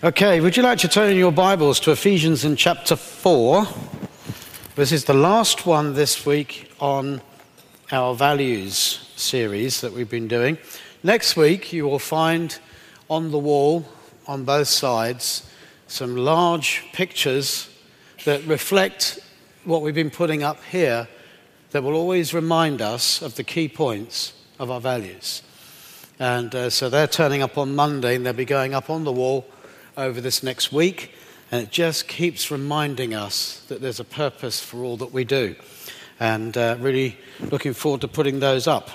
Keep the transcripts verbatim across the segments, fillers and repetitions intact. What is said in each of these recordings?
Okay, would you like to turn in your Bibles to Ephesians in chapter four? This is the last one this week on our values series that we've been doing. Next week you will find on the wall on both sides some large pictures that reflect what we've been putting up here that will always remind us of the key points of our values. And uh, so they're turning up on Monday and they'll be going up on the wall over this next week, and it just keeps reminding us that there's a purpose for all that we do, and uh, really looking forward to putting those up.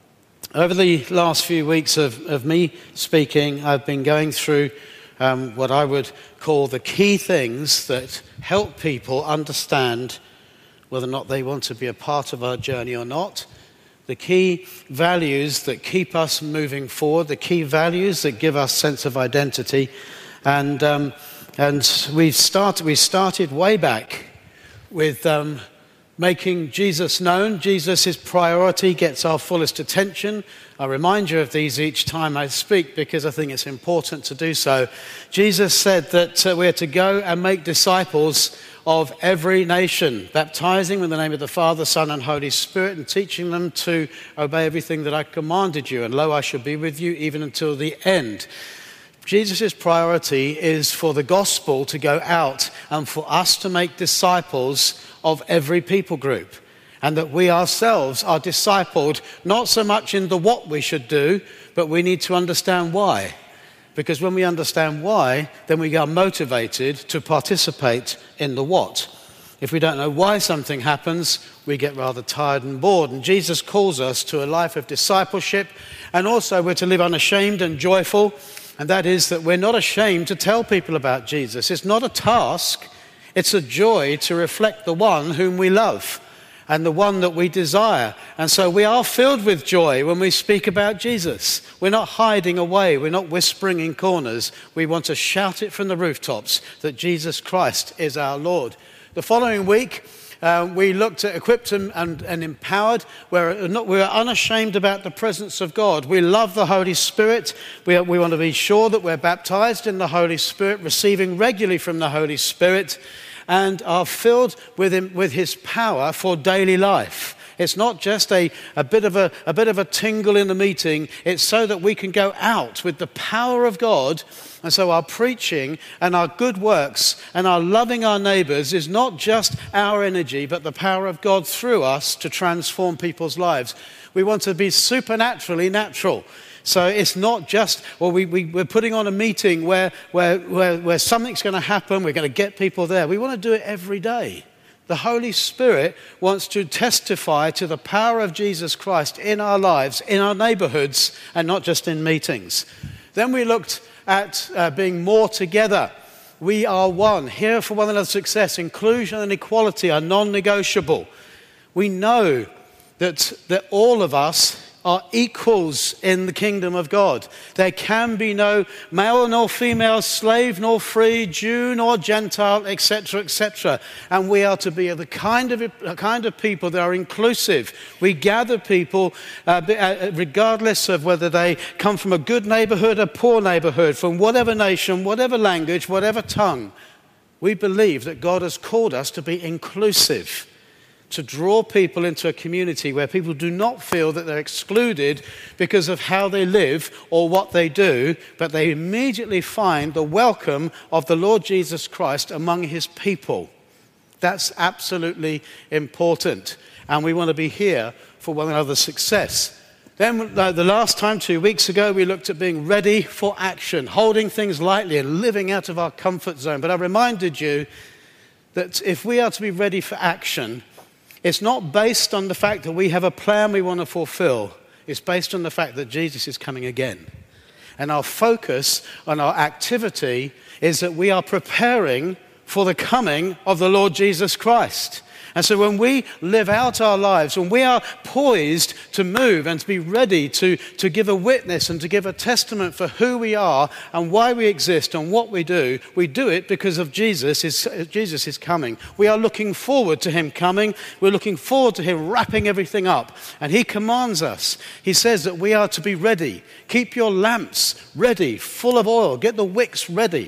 Over the last few weeks of, of me speaking, I've been going through um, what I would call the key things that help people understand whether or not they want to be a part of our journey or not, the key values that keep us moving forward, the key values that give us sense of identity. And um, and we've started, we started way back with um, making Jesus known. Jesus' priority gets our fullest attention. I remind you of these each time I speak because I think it's important to do so. Jesus said that uh, we're to go and make disciples of every nation, baptizing in the name of the Father, Son, and Holy Spirit, and teaching them to obey everything that I commanded you. And lo, I shall be with you even until the end. Jesus' priority is for the gospel to go out and for us to make disciples of every people group. And that we ourselves are discipled not so much in the what we should do, but we need to understand why. Because when we understand why, then we are motivated to participate in the what. If we don't know why something happens, we get rather tired and bored. And Jesus calls us to a life of discipleship, and also we're to live unashamed and joyful. And that is that we're not ashamed to tell people about Jesus. It's not a task, it's a joy to reflect the one whom we love and the one that we desire. And so we are filled with joy when we speak about Jesus. We're not hiding away, we're not whispering in corners. We want to shout it from the rooftops that Jesus Christ is our Lord. The following week, Uh, we looked at equipped and, and, and empowered. We're, not, we're unashamed about the presence of God. We love the Holy Spirit. We, we want to be sure that we're baptized in the Holy Spirit, receiving regularly from the Holy Spirit, and are filled with him, with his power for daily life. It's not just a, a bit of a, a bit of a tingle in the meeting. It's so that we can go out with the power of God. And so our preaching and our good works and our loving our neighbors is not just our energy, but the power of God through us to transform people's lives. We want to be supernaturally natural. So it's not just, well, we, we, we're putting on a meeting where, where, where, where something's going to happen. We're going to get people there. We want to do it every day. The Holy Spirit wants to testify to the power of Jesus Christ in our lives, in our neighborhoods, and not just in meetings. Then we looked at uh, being more together. We are one. Here for one another's success. Inclusion and equality are non-negotiable. We know that, that all of us are equals in the kingdom of God. There can be no male nor female, slave nor free, Jew nor Gentile, et cetera, et cetera. And we are to be the kind of a kind of people that are inclusive. We gather people uh, regardless of whether they come from a good neighborhood, a poor neighborhood, from whatever nation, whatever language, whatever tongue. We believe that God has called us to be inclusive, to draw people into a community where people do not feel that they're excluded because of how they live or what they do, but they immediately find the welcome of the Lord Jesus Christ among his people. That's absolutely important, and we want to be here for one another's success. Then uh, the last time, two weeks ago, we looked at being ready for action, holding things lightly and living out of our comfort zone. But I reminded you that if we are to be ready for action, it's not based on the fact that we have a plan we want to fulfill. It's based on the fact that Jesus is coming again. And our focus on our activity is that we are preparing for the coming of the Lord Jesus Christ. And so when we live out our lives, when we are poised to move and to be ready to, to give a witness and to give a testament for who we are and why we exist and what we do, we do it because of Jesus is, Jesus is coming. We are looking forward to him coming. We're looking forward to him wrapping everything up. And he commands us. He says that we are to be ready. Keep your lamps ready, full of oil. Get the wicks ready.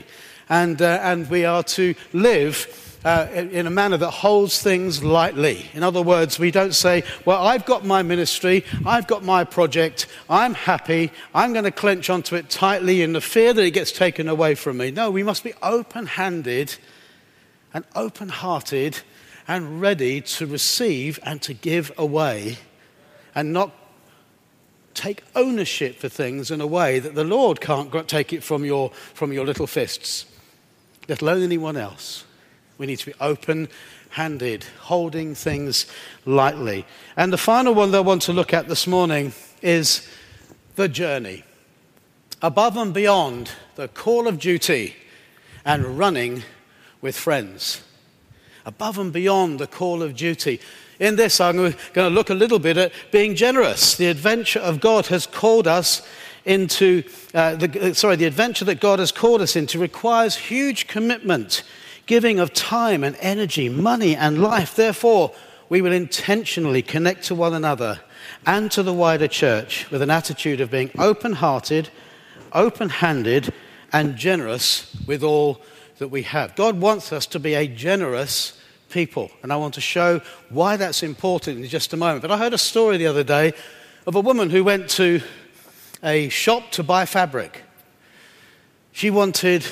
and, uh, and we are to live Uh, in a manner that holds things lightly. In other words, we don't say, well, I've got my ministry, I've got my project, I'm happy, I'm going to clench onto it tightly in the fear that it gets taken away from me. No, we must be open-handed and open-hearted and ready to receive and to give away, and not take ownership for things in a way that the Lord can't take it from your, from your little fists, let alone anyone else. We need to be open-handed, holding things lightly. And the final one that I want to look at this morning is the journey. Above and beyond the call of duty and running with friends. Above and beyond the call of duty. In this, I'm going to look a little bit at being generous. The adventure of God has called us into, uh, the, sorry, the adventure that God has called us into requires huge commitment, giving of time and energy, money and life. Therefore, we will intentionally connect to one another and to the wider church with an attitude of being open-hearted, open-handed, and generous with all that we have. God wants us to be a generous people, and I want to show why that's important in just a moment. But I heard a story the other day of a woman who went to a shop to buy fabric. She wanted,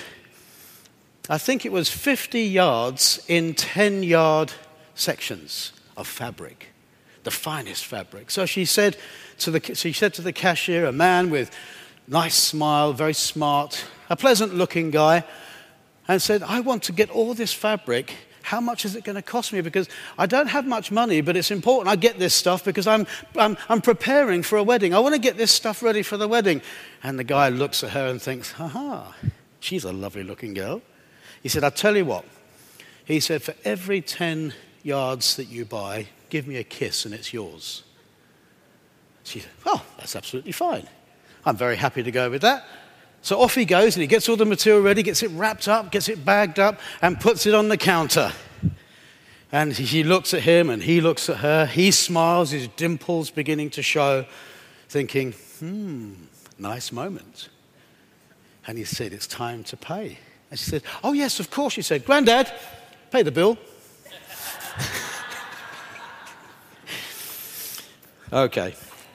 I think it was fifty yards in ten-yard sections of fabric, the finest fabric. So she said to the she said to the cashier, a man with nice smile, very smart, a pleasant-looking guy, and said, I want to get all this fabric. How much is it going to cost me? Because I don't have much money, but it's important I get this stuff because I'm, I'm, I'm preparing for a wedding. I want to get this stuff ready for the wedding. And the guy looks at her and thinks, ha-ha, she's a lovely-looking girl. He said, I'll tell you what. He said, for every ten yards that you buy, give me a kiss and it's yours. She said, oh, that's absolutely fine. I'm very happy to go with that. So off he goes and he gets all the material ready, gets it wrapped up, gets it bagged up and puts it on the counter. And she looks at him and he looks at her. He smiles, his dimples beginning to show, thinking, hmm, nice moment. And he said, it's time to pay. And she said, oh, yes, of course. She said, Grandad, pay the bill. Okay.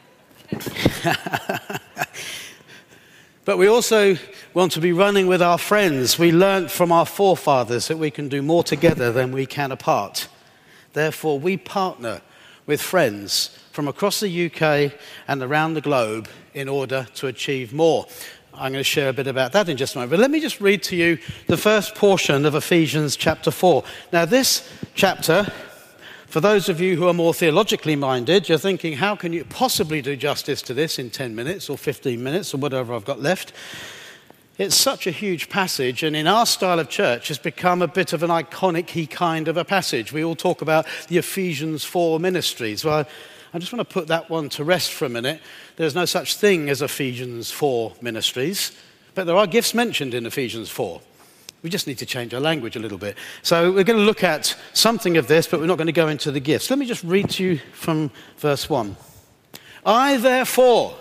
But we also want to be running with our friends. We learnt from our forefathers that we can do more together than we can apart. Therefore, we partner with friends from across the U K and around the globe in order to achieve more. I'm going to share a bit about that in just a moment. But let me just read to you the first portion of Ephesians chapter four. Now, this chapter, for those of you who are more theologically minded, you're thinking, how can you possibly do justice to this in ten minutes or fifteen minutes or whatever I've got left? It's such a huge passage, and in our style of church, it's become a bit of an iconic-y kind of a passage. We all talk about the Ephesians four ministries. Well, I just want to put that one to rest for a minute. There's no such thing as Ephesians four ministries, but there are gifts mentioned in Ephesians four. We just need to change our language a little bit. So we're going to look at something of this, but we're not going to go into the gifts. Let me just read to you from verse one. I, therefore,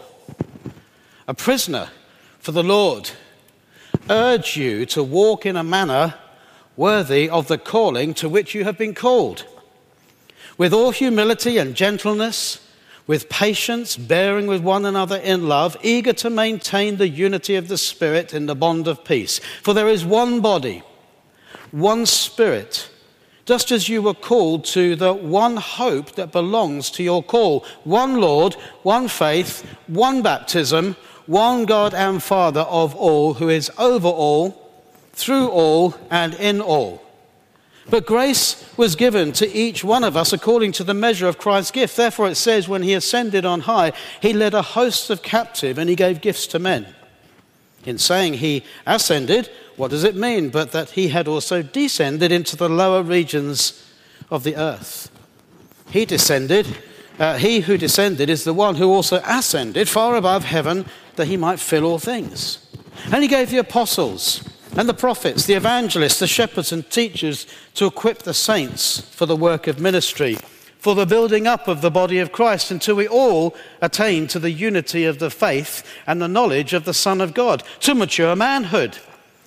a prisoner for the Lord, urge you to walk in a manner worthy of the calling to which you have been called, with all humility and gentleness, with patience, bearing with one another in love, eager to maintain the unity of the Spirit in the bond of peace. For there is one body, one Spirit, just as you were called to the one hope that belongs to your call. One Lord, one faith, one baptism, one God and Father of all, who is over all, through all, and in all. But grace was given to each one of us according to the measure of Christ's gift. Therefore it says, when he ascended on high, he led a host of captive and he gave gifts to men. In saying he ascended, what does it mean? But that he had also descended into the lower regions of the earth. He descended, uh, he who descended is the one who also ascended far above heaven that he might fill all things. And he gave the apostles and the prophets, the evangelists, the shepherds and teachers to equip the saints for the work of ministry, for the building up of the body of Christ, until we all attain to the unity of the faith and the knowledge of the Son of God, to mature manhood,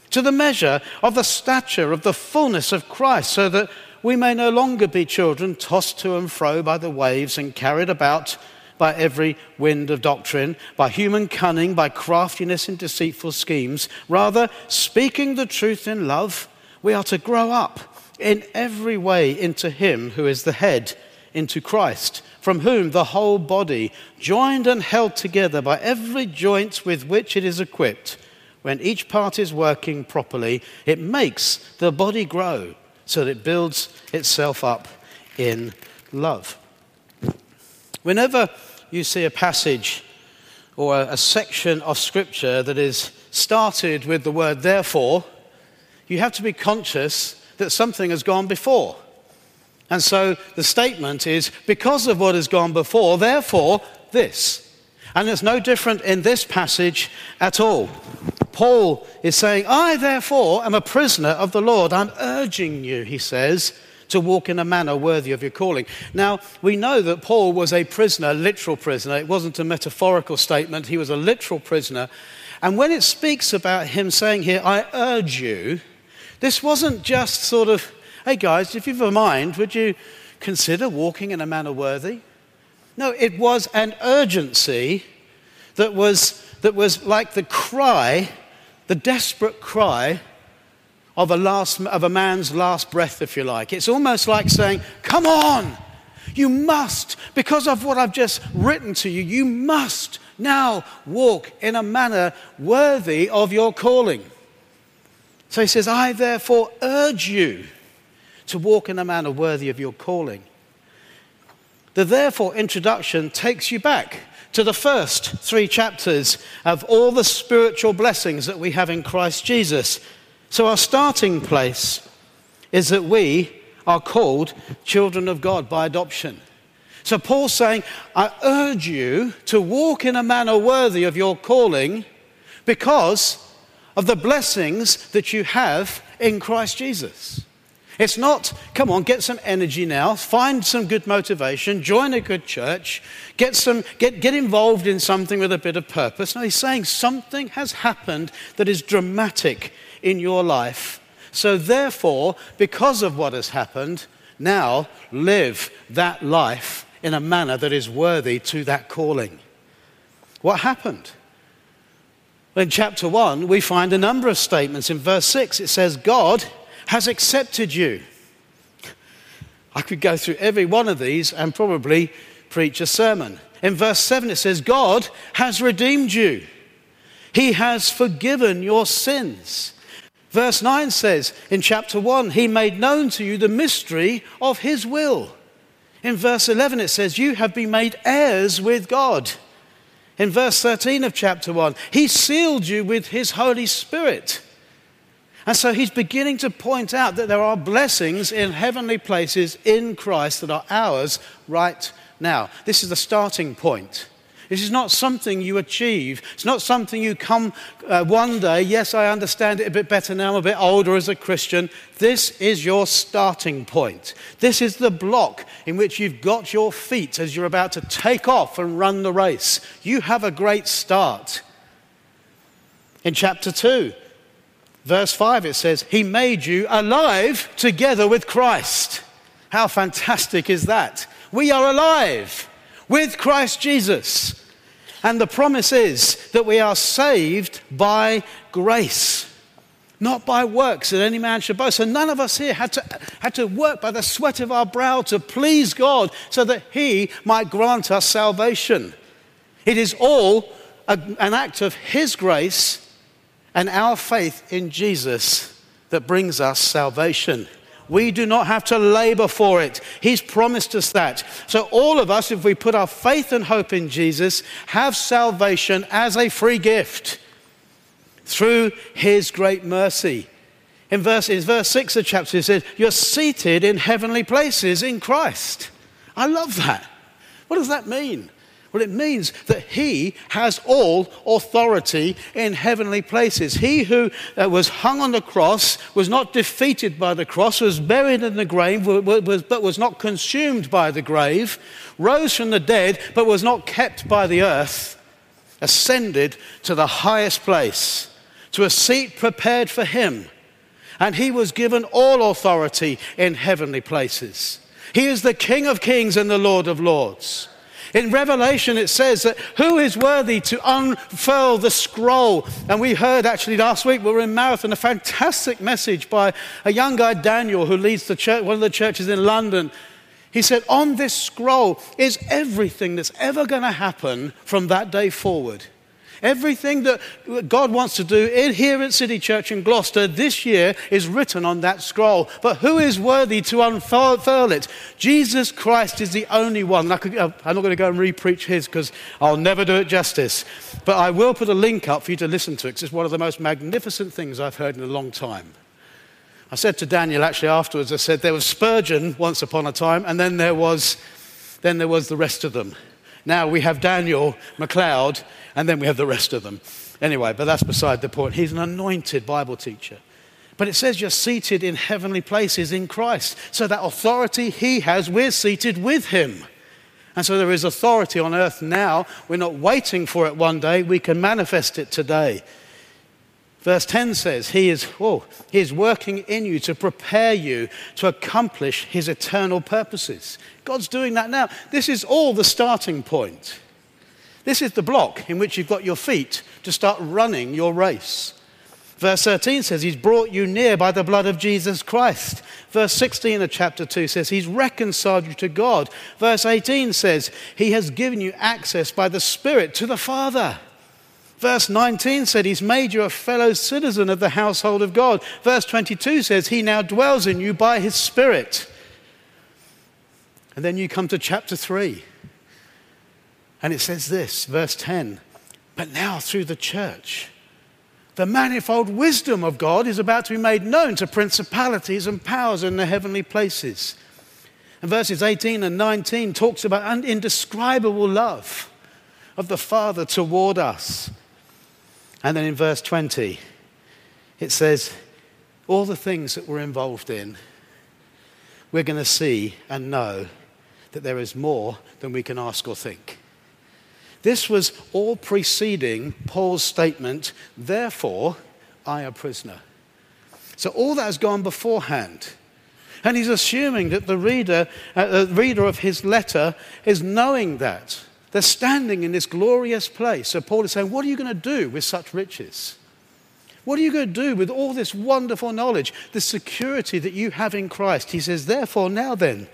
to the measure of the stature of the fullness of Christ, so that we may no longer be children tossed to and fro by the waves and carried about by every wind of doctrine, by human cunning, by craftiness in deceitful schemes. Rather, speaking the truth in love, we are to grow up in every way into him who is the head, into Christ, from whom the whole body, joined and held together by every joint with which it is equipped, when each part is working properly, it makes the body grow so that it builds itself up in love. Whenever you see a passage or a section of Scripture that is started with the word therefore, you have to be conscious that something has gone before. And so the statement is, because of what has gone before, therefore this. And it's no different in this passage at all. Paul is saying, I therefore am a prisoner of the Lord. I'm urging you, he says, to walk in a manner worthy of your calling. Now, we know that Paul was a prisoner, a literal prisoner. It wasn't a metaphorical statement. He was a literal prisoner. And when it speaks about him saying here, I urge you, this wasn't just sort of, hey guys, if you've a mind, would you consider walking in a manner worthy? No, it was an urgency that was, that was like the cry, the desperate cry of a last of a man's last breath, if you like. It's almost like saying, come on, you must, because of what I've just written to you, you must now walk in a manner worthy of your calling. So he says, I therefore urge you to walk in a manner worthy of your calling. The therefore introduction takes you back to the first three chapters of all the spiritual blessings that we have in Christ Jesus. So our starting place is that we are called children of God by adoption. So Paul's saying, I urge you to walk in a manner worthy of your calling because of the blessings that you have in Christ Jesus. It's not, come on, get some energy now, find some good motivation, join a good church, get some, get, get involved in something with a bit of purpose. No, he's saying something has happened that is dramatic in your life. So therefore, because of what has happened, now live that life in a manner that is worthy to that calling. What happened? In chapter one, we find a number of statements. In verse six, it says, God has accepted you. I could go through every one of these and probably preach a sermon. In verse seven, it says, God has redeemed you. He has forgiven your sins. Verse nine says, in chapter one, he made known to you the mystery of his will. In verse eleven, it says, you have been made heirs with God. In verse thirteen of chapter one, he sealed you with his Holy Spirit. And so he's beginning to point out that there are blessings in heavenly places in Christ that are ours right now. This is the starting point. This is not something you achieve. It's not something you come uh, one day, yes, I understand it a bit better now, I'm a bit older as a Christian. This is your starting point. This is the block in which you've got your feet as you're about to take off and run the race. You have a great start. In chapter two, verse five, it says, he made you alive together with Christ. How fantastic is that? We are alive with Christ Jesus. And the promise is that we are saved by grace, not by works that any man should boast. So none of us here had to, had to work by the sweat of our brow to please God so that he might grant us salvation. It is all a, an act of his grace and our faith in Jesus that brings us salvation. We do not have to labor for it. He's promised us that. So all of us, if we put our faith and hope in Jesus, have salvation as a free gift through his great mercy. In verse, in verse six of chapter, it says, you're seated in heavenly places in Christ. I love that. What does that mean? Well, it means that he has all authority in heavenly places. He who uh, was hung on the cross, was not defeated by the cross, was buried in the grave, was, but was not consumed by the grave, rose from the dead, but was not kept by the earth, ascended to the highest place, to a seat prepared for him. And he was given all authority in heavenly places. He is the King of kings and the Lord of lords. In Revelation, it says that who is worthy to unfurl the scroll? And we heard actually last week, we were in Marathon, a fantastic message by a young guy, Daniel, who leads the church, one of the churches in London. He said, on this scroll is everything that's ever going to happen from that day forward. Everything that God wants to do in here at City Church in Gloucester this year is written on that scroll. But who is worthy to unfurl it? Jesus Christ is the only one. I could, I'm not going to go and re-preach his because I'll never do it justice. But I will put a link up for you to listen to it because it's one of the most magnificent things I've heard in a long time. I said to Daniel actually afterwards, I said there was Spurgeon once upon a time and then there was, then there was the rest of them. Now we have Daniel MacLeod, and then we have the rest of them. Anyway, but that's beside the point. He's an anointed Bible teacher. But it says you're seated in heavenly places in Christ. So that authority he has, we're seated with him. And so there is authority on earth now. We're not waiting for it one day. We can manifest it today. Verse ten says, he is, oh, he is working in you to prepare you to accomplish his eternal purposes. God's doing that now. This is all the starting point. This is the block in which you've got your feet to start running your race. Verse thirteen says, he's brought you near by the blood of Jesus Christ. Verse sixteen of chapter two says, he's reconciled you to God. Verse eighteen says, he has given you access by the Spirit to the Father. Verse nineteen said he's made you a fellow citizen of the household of God. Verse twenty-two says he now dwells in you by his Spirit. And then you come to chapter three. And it says this, verse ten, but now through the church, the manifold wisdom of God is about to be made known to principalities and powers in the heavenly places. And verses eighteen and nineteen talks about an indescribable love of the Father toward us. And then in verse twenty, it says, all the things that we're involved in, we're going to see and know that there is more than we can ask or think. This was all preceding Paul's statement, therefore, I a prisoner. So all that has gone beforehand. And he's assuming that the reader, uh, the reader of his letter is knowing that. They're standing in this glorious place. So Paul is saying, what are you going to do with such riches? What are you going to do with all this wonderful knowledge, the security that you have in Christ? He says, therefore, now then,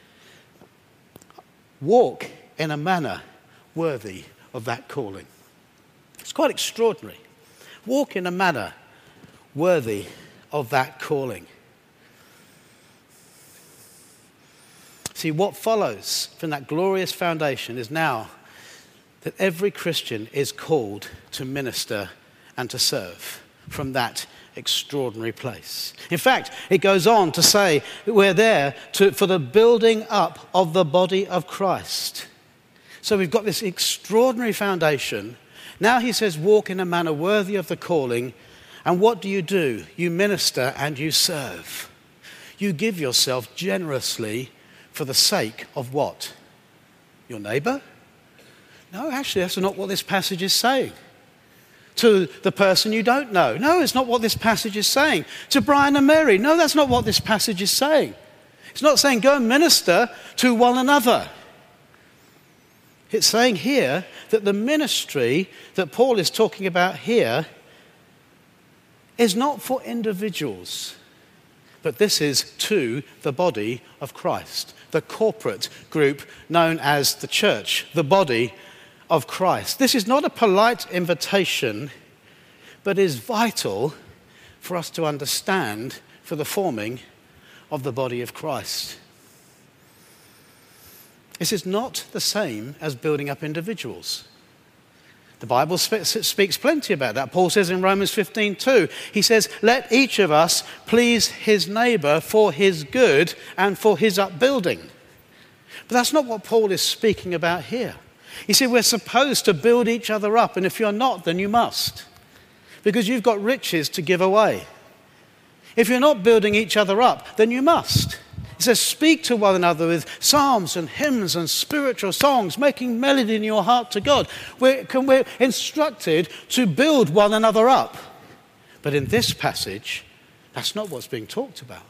walk in a manner worthy of that calling. It's quite extraordinary. Walk in a manner worthy of that calling. See, what follows from that glorious foundation is now that every Christian is called to minister and to serve from that extraordinary place. In fact, it goes on to say we're there to, for the building up of the body of Christ. So we've got this extraordinary foundation. Now he says, walk in a manner worthy of the calling. And what do you do? You minister and you serve. You give yourself generously for the sake of what? Your neighbor? No, actually, that's not what this passage is saying. To the person you don't know. No, it's not what this passage is saying. To Brian and Mary. No, that's not what this passage is saying. It's not saying go and minister to one another. It's saying here that the ministry that Paul is talking about here is not for individuals, but this is to the body of Christ, the corporate group known as the church, the body of Christ. This is not a polite invitation, but is vital for us to understand for the forming of the body of Christ. This is not the same as building up individuals. The Bible spe- speaks plenty about that. Paul says in Romans fifteen two, he says, let each of us please his neighbor for his good and for his upbuilding. But that's not what Paul is speaking about here. You see, we're supposed to build each other up, and if you're not, then you must, because you've got riches to give away. If you're not building each other up, then you must. It says, speak to one another with psalms and hymns and spiritual songs, making melody in your heart to God. We're, we're instructed to build one another up. But in this passage, that's not what's being talked about.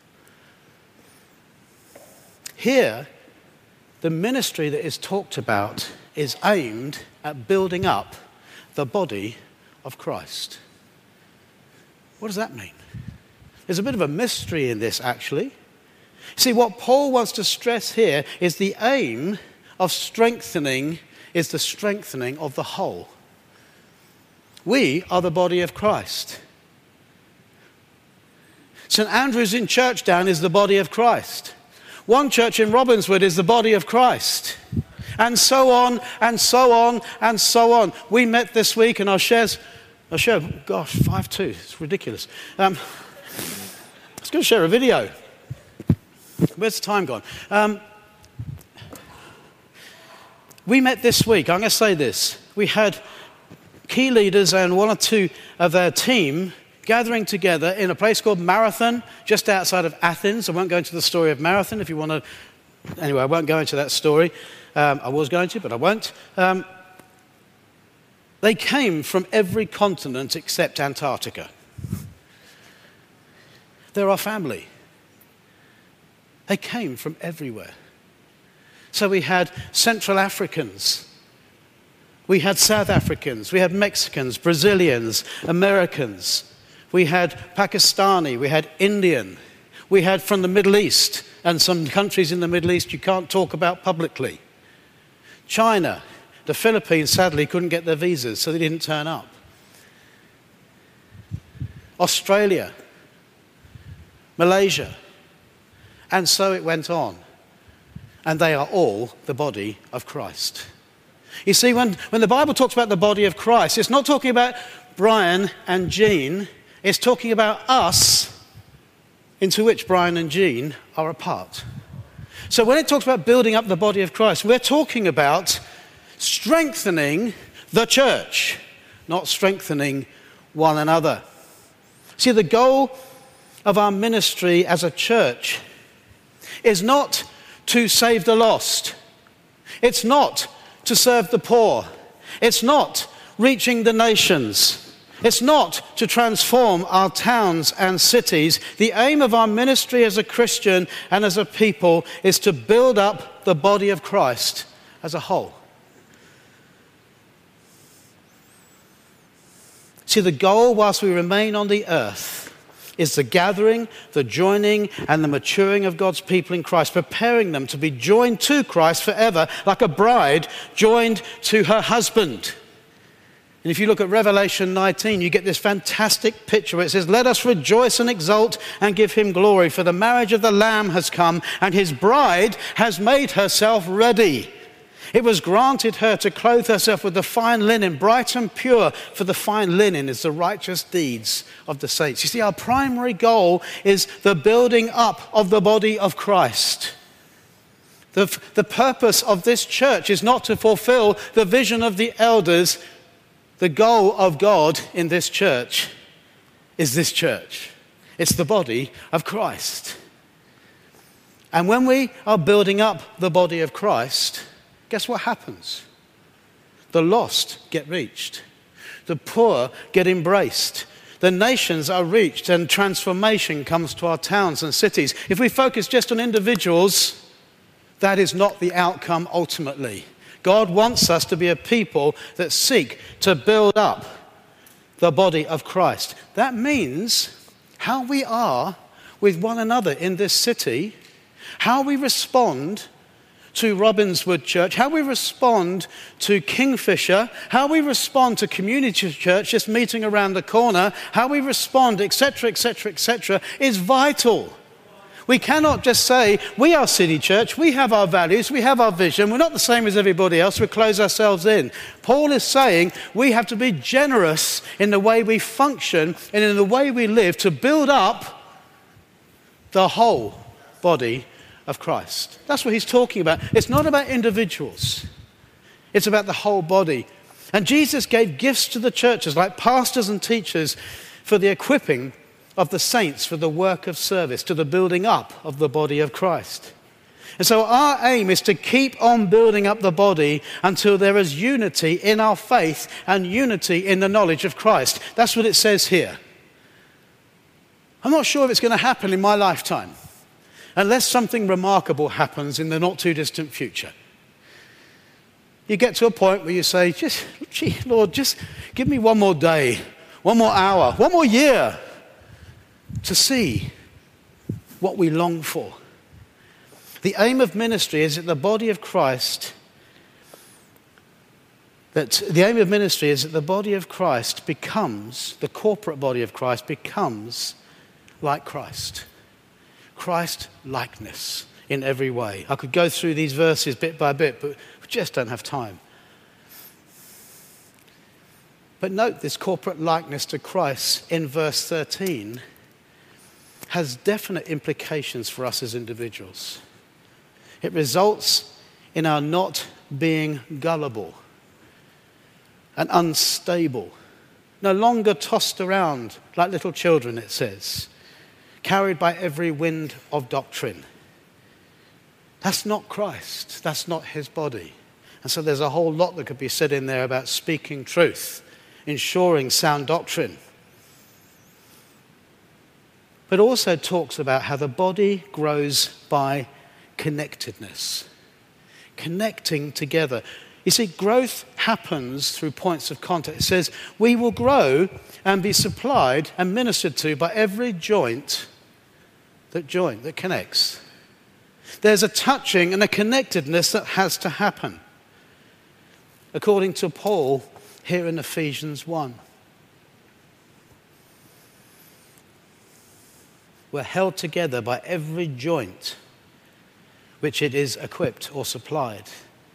Here, the ministry that is talked about is aimed at building up the body of Christ. What does that mean? There's a bit of a mystery in this, actually. See, what Paul wants to stress here is the aim of strengthening is the strengthening of the whole. We are the body of Christ. St Andrew's in Churchdown is the body of Christ. One church in Robbinswood is the body of Christ. And so on, and so on, and so on. We met this week and our shares, our share, gosh, five two, it's ridiculous. Um, I was going to share a video. Where's the time gone? Um, we met this week, I'm going to say this. We had key leaders and one or two of their team gathering together in a place called Marathon, just outside of Athens. I won't go into the story of Marathon if you want to. Anyway, I won't go into that story. Um, I was going to, but I won't. Um, they came from every continent except Antarctica. They're our family. They came from everywhere. So we had Central Africans. We had South Africans. We had Mexicans, Brazilians, Americans. We had Pakistani, we had Indian, we had from the Middle East, and some countries in the Middle East you can't talk about publicly. China, the Philippines sadly couldn't get their visas, so they didn't turn up. Australia, Malaysia, and so it went on. And they are all the body of Christ. You see, when, when the Bible talks about the body of Christ, it's not talking about Brian and Jean. It's talking about us, into which Brian and Jean are a part. So when it talks about building up the body of Christ, we're talking about strengthening the church, not strengthening one another. See, the goal of our ministry as a church is not to save the lost. It's not to serve the poor. It's not reaching the nations. It's not to transform our towns and cities. The aim of our ministry as a Christian and as a people is to build up the body of Christ as a whole. See, the goal whilst we remain on the earth is the gathering, the joining, and the maturing of God's people in Christ, preparing them to be joined to Christ forever, like a bride joined to her husband. And if you look at Revelation nineteen, you get this fantastic picture where it says, "Let us rejoice and exult and give him glory, for the marriage of the Lamb has come, and his bride has made herself ready. It was granted her to clothe herself with the fine linen, bright and pure, for the fine linen is the righteous deeds of the saints." You see, our primary goal is the building up of the body of Christ. The, the purpose of this church is not to fulfill the vision of the elders. The goal of God in this church is this church. It's the body of Christ. And when we are building up the body of Christ, guess what happens? The lost get reached. The poor get embraced. The nations are reached and transformation comes to our towns and cities. If we focus just on individuals, that is not the outcome ultimately. God wants us to be a people that seek to build up the body of Christ. That means how we are with one another in this city, how we respond to Robbinswood Church, how we respond to Kingfisher, how we respond to Community Church just meeting around the corner, how we respond, et cetera, et cetera, et cetera, is vital. We cannot just say, we are City Church, we have our values, we have our vision, we're not the same as everybody else, we close ourselves in. Paul is saying we have to be generous in the way we function and in the way we live to build up the whole body of Christ. That's what he's talking about. It's not about individuals. It's about the whole body. And Jesus gave gifts to the churches, like pastors and teachers, for the equipping of the saints for the work of service, to the building up of the body of Christ. And so our aim is to keep on building up the body until there is unity in our faith and unity in the knowledge of Christ. That's what it says here. I'm not sure if it's going to happen in my lifetime, unless something remarkable happens in the not too distant future. You get to a point where you say, just, gee, Lord, just give me one more day, one more hour, one more year to see what we long for. The aim of ministry is that the body of Christ, that the aim of ministry is that the body of Christ becomes, the corporate body of Christ becomes like Christ. Christ likeness in every way. I could go through these verses bit by bit, but we just don't have time. But note this corporate likeness to Christ in verse thirteen has definite implications for us as individuals. It results in our not being gullible and unstable, no longer tossed around like little children, it says, carried by every wind of doctrine. That's not Christ. That's not his body. And so there's a whole lot that could be said in there about speaking truth, ensuring sound doctrine. But also talks about how the body grows by connectedness, connecting together. You see, growth happens through points of contact. It says, we will grow and be supplied and ministered to by every joint that joint, that connects. There's a touching and a connectedness that has to happen, according to Paul here in Ephesians one. We're held together by every joint which it is equipped or supplied.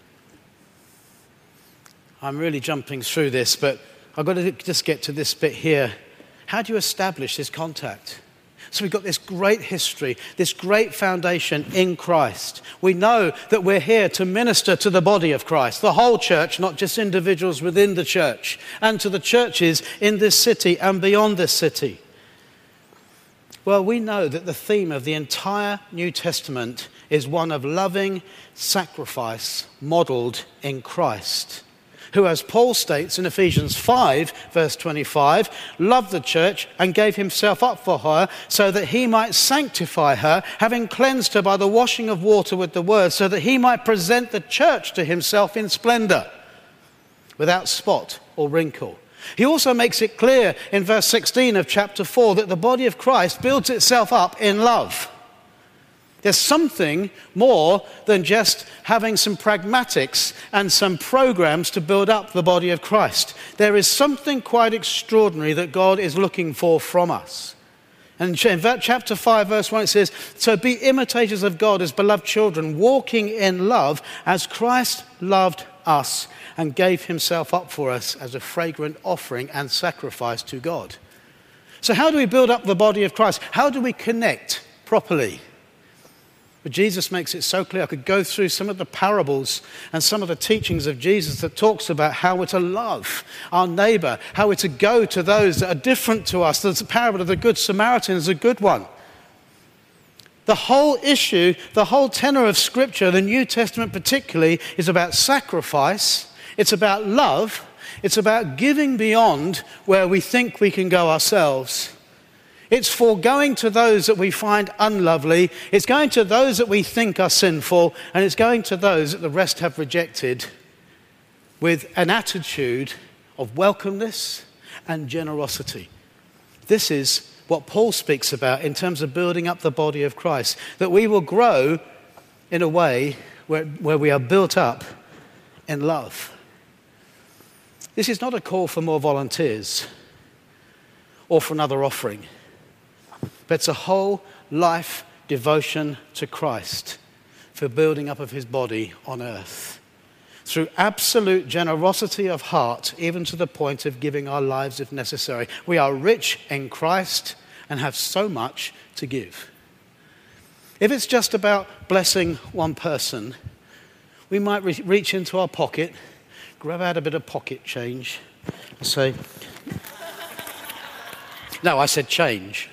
I'm really jumping through this, but I've got to just get to this bit here. How do you establish this contact? So we've got this great history, this great foundation in Christ. We know that we're here to minister to the body of Christ, the whole church, not just individuals within the church, and to the churches in this city and beyond this city. Well, we know that the theme of the entire New Testament is one of loving sacrifice modeled in Christ, who, as Paul states in Ephesians five, verse twenty-five, loved the church and gave himself up for her so that he might sanctify her, having cleansed her by the washing of water with the word, so that he might present the church to himself in splendor, without spot or wrinkle. He also makes it clear in verse sixteen of chapter four that the body of Christ builds itself up in love. There's something more than just having some pragmatics and some programs to build up the body of Christ. There is something quite extraordinary that God is looking for from us. And in chapter five, verse one, it says, so be imitators of God as beloved children, walking in love as Christ loved us and gave himself up for us as a fragrant offering and sacrifice to God. So how do we build up the body of Christ? How do we connect properly? But Jesus makes it so clear. I could go through some of the parables and some of the teachings of Jesus that talks about how we're to love our neighbor, how we're to go to those that are different to us. The parable of the Good Samaritan is a good one. The whole issue, the whole tenor of Scripture, the New Testament particularly, is about sacrifice. It's about love. It's about giving beyond where we think we can go ourselves. It's foregoing to those that we find unlovely. It's going to those that we think are sinful. And it's going to those that the rest have rejected with an attitude of welcomeness and generosity. This is what Paul speaks about in terms of building up the body of Christ. That we will grow in a way where, where we are built up in love. This is not a call for more volunteers or for another offering. But it's a whole life devotion to Christ for building up of his body on earth. Through absolute generosity of heart, even to the point of giving our lives if necessary. We are rich in Christ and have so much to give. If it's just about blessing one person, we might re- reach into our pocket, grab out a bit of pocket change and say, no, I said change.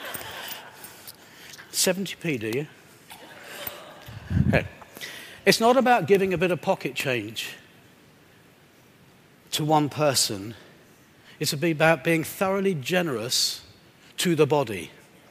seventy p, do you? Okay. It's not about giving a bit of pocket change to one person. It's about being thoroughly generous to the body.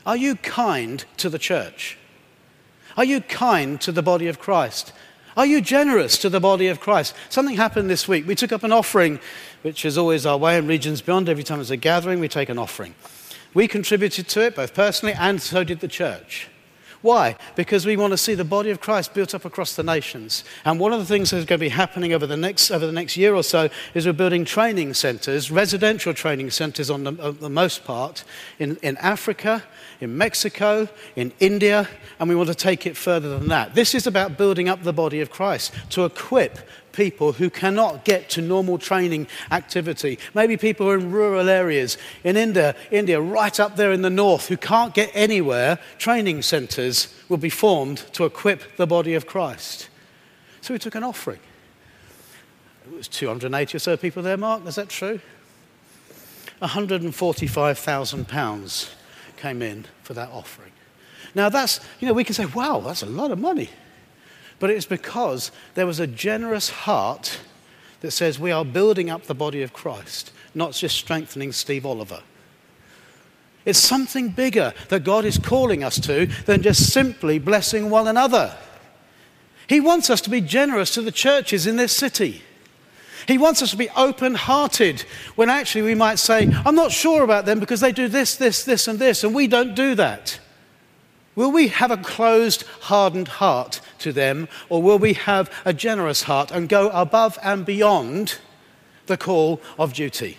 Are you kind to the church? Are you kind to the body of Christ? Are you generous to the body of Christ? Something happened this week. We took up an offering, which is always our way in Regions Beyond. Every time there's a gathering, we take an offering. We contributed to it, both personally and so did the church. Why? Because we want to see the body of Christ built up across the nations. And one of the things that's going to be happening over the next over the next year or so is we're building training centres, residential training centres on the, on the most part, in, in Africa, in Mexico, in India, and we want to take it further than that. This is about building up the body of Christ, to equip people who cannot get to normal training activity. Maybe people who are in rural areas, in India, India, right up there in the north, who can't get anywhere. Training centres will be formed to equip the body of Christ. So we took an offering. It was two hundred eighty or so people there, Mark, is that true? one hundred forty-five thousand pounds came in for that offering. Now that's, you know, we can say, wow, that's a lot of money. But it's because there was a generous heart that says we are building up the body of Christ, not just strengthening Steve Oliver. It's something bigger that God is calling us to than just simply blessing one another. He wants us to be generous to the churches in this city. He wants us to be open-hearted when actually we might say, I'm not sure about them because they do this, this, this, and this, and we don't do that. Will we have a closed, hardened heart to them, or will we have a generous heart and go above and beyond the call of duty?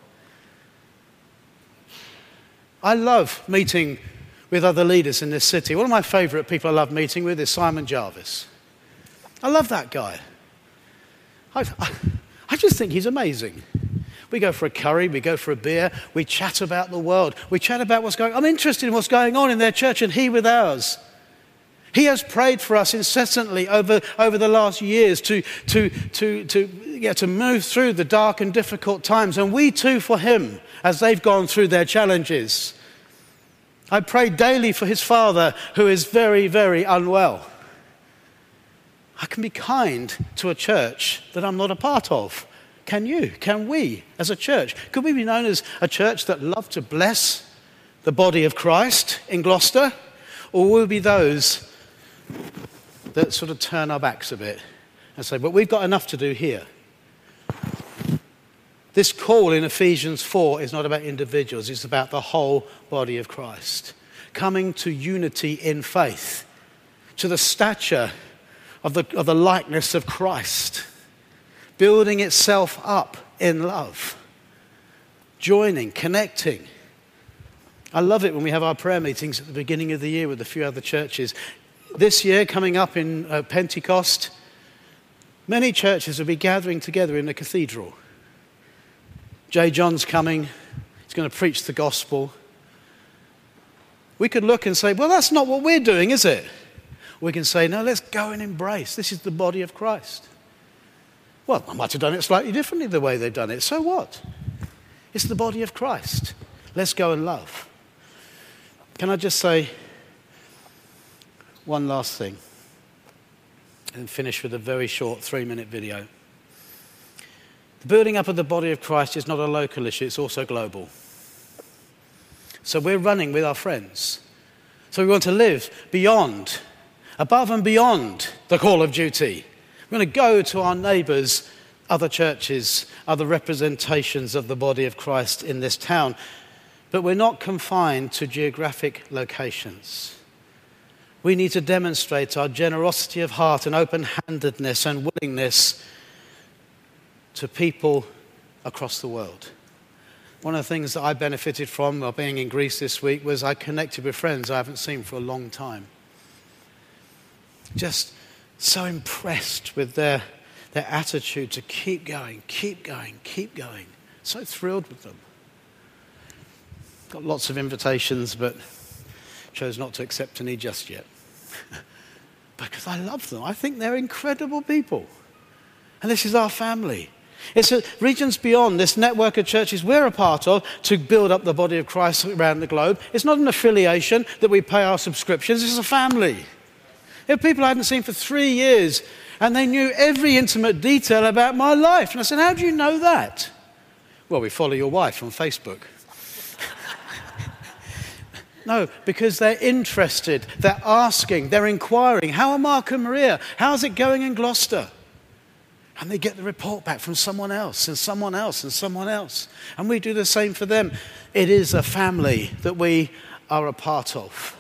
I love meeting with other leaders in this city. One of my favourite people I love meeting with is Simon Jarvis. I love that guy. I, I, I just think he's amazing. We go for a curry, we go for a beer, we chat about the world, we chat about what's going on. I'm interested in what's going on in their church and he with ours. He has prayed for us incessantly over, over the last years to, to, to, to, yeah, to move through the dark and difficult times, and we too for him as they've gone through their challenges. I pray daily for his father who is very, very unwell. I can be kind to a church that I'm not a part of. Can you? Can we as a church? Could we be known as a church that love to bless the body of Christ in Gloucester? Or will we be those that sort of turn our backs a bit and say, but we've got enough to do here? This call in Ephesians four is not about individuals, it's about the whole body of Christ. Coming to unity in faith, to the stature of the, of the likeness of Christ. Building itself up in love, joining, connecting. I love it when we have our prayer meetings at the beginning of the year with a few other churches. This year, coming up in uh, Pentecost, many churches will be gathering together in the cathedral. Jay John's coming, he's going to preach the gospel. We could look and say, well, that's not what we're doing, is it? We can say, no, let's go and embrace. This is the body of Christ. Well, I might have done it slightly differently the way they've done it. So what? It's the body of Christ. Let's go and love. Can I just say one last thing and finish with a very short three-minute video? The building up of the body of Christ is not a local issue, it's also global. So we're running with our friends. So we want to live beyond, above and beyond the call of duty. We're going to go to our neighbours, other churches, other representations of the body of Christ in this town. But we're not confined to geographic locations. We need to demonstrate our generosity of heart and open-handedness and willingness to people across the world. One of the things that I benefited from while being in Greece this week was I connected with friends I haven't seen for a long time. Just so impressed with their, their attitude to keep going, keep going, keep going. So thrilled with them. Got lots of invitations, but chose not to accept any just yet. Because I love them. I think they're incredible people. And this is our family. It's a, Regions Beyond, this network of churches we're a part of to build up the body of Christ around the globe. It's not an affiliation that we pay our subscriptions. It's a family. There are people I hadn't seen for three years, and they knew every intimate detail about my life. And I said, how do you know that? Well, we follow your wife on Facebook. No, because they're interested, they're asking, they're inquiring, how are Mark and Maria? How's it going in Gloucester? And they get the report back from someone else and someone else and someone else. And we do the same for them. It is a family that we are a part of.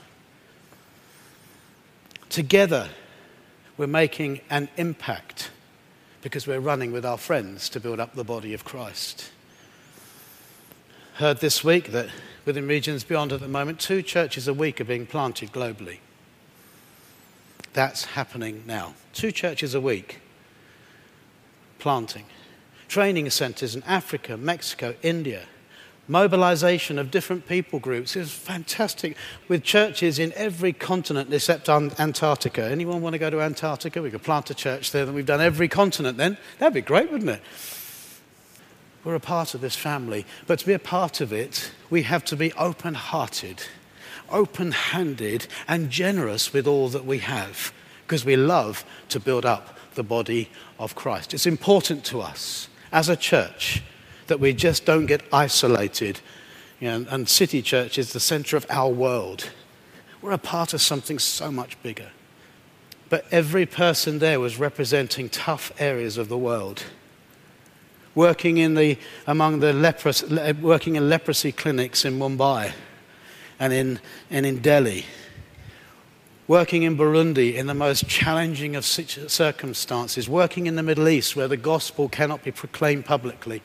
Together, we're making an impact because we're running with our friends to build up the body of Christ. Heard this week that within Regions Beyond at the moment, two churches a week are being planted globally. That's happening now. Two churches a week planting. Training centres in Africa, Mexico, India. Mobilization of different people groups is fantastic, with churches in every continent except Antarctica. Anyone want to go to Antarctica? We could plant a church there, then we've done every continent then. That'd be great, wouldn't it? We're a part of this family, but to be a part of it, we have to be open-hearted, open-handed, and generous with all that we have, because we love to build up the body of Christ. It's important to us as a church that we just don't get isolated, you know, and City Church is the centre of our world. We're a part of something so much bigger. But every person there was representing tough areas of the world. Working in the among the lepros, working in leprosy clinics in Mumbai and in and in Delhi. Working in Burundi in the most challenging of circumstances. Working in the Middle East where the gospel cannot be proclaimed publicly.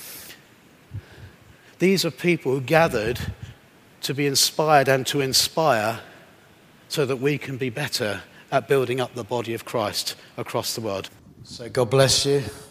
These are people who gathered to be inspired and to inspire so that we can be better at building up the body of Christ across the world. So God bless you.